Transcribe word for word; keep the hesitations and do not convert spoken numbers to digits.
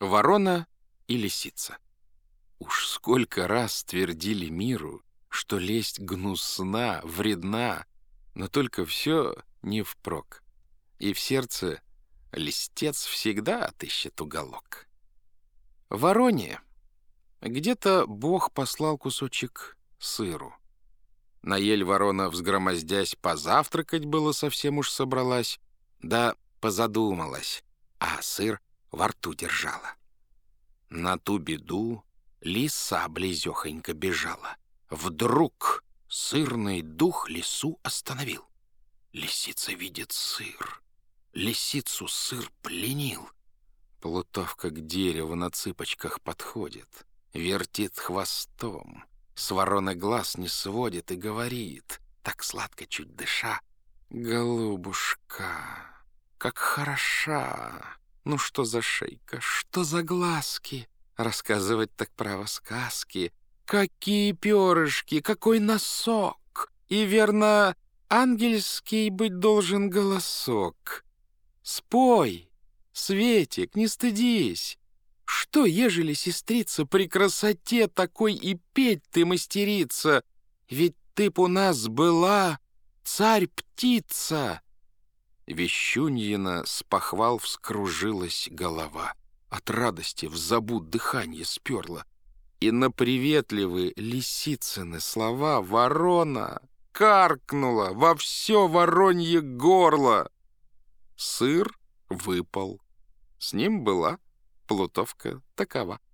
Ворона и лисица. Уж сколько раз твердили миру, что лесть гнусна, вредна, но только все не впрок. И в сердце листец всегда отыщет уголок. Вороне где-то Бог послал кусочек сыру. На ель ворона, взгромоздясь, позавтракать было совсем уж собралась, да позадумалась, а сыр во рту держала. На ту беду лиса близехонько бежала. Вдруг сырный дух лису остановил. Лисица видит сыр. Лисицу сыр пленил. Плутовка к дереву на цыпочках подходит, вертит хвостом, с вороны глаз не сводит и говорит, так сладко чуть дыша: «Голубушка, как хороша! Ну что за шейка, что за глазки? Рассказывать так право сказки. Какие перышки, какой носок! И верно, ангельский быть должен голосок. Спой, Светик, не стыдись! Что, ежели, сестрица, при красоте такой и петь ты мастерица? Ведь ты б у нас была царь-птица!» Вещуньина с похвал вскружилась голова. От радости в забуд дыхание сперла. И на приветливые лисицыны слова ворона каркнула во все воронье горло. Сыр выпал. С ним была плутовка такова.